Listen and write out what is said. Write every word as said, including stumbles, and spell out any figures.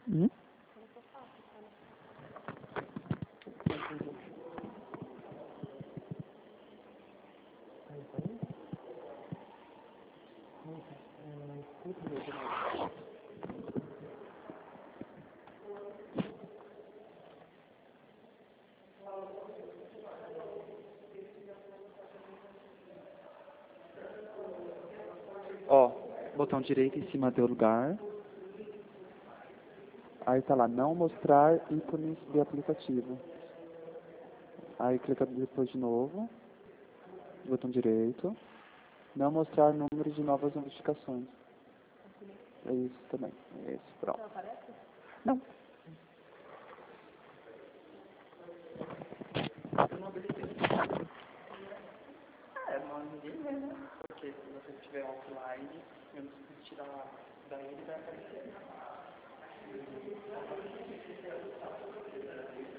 Hum? Ó, botão direito em cima do lugar. Aí tá lá, não mostrar ícones de aplicativo. Aí clica depois de novo. Botão direito. Não mostrar número de novas notificações. É isso também. É isso, pronto. Não. É, mas ninguém vê, né? Porque se você estiver offline, eu não preciso tirar daí, ele vai aparecer.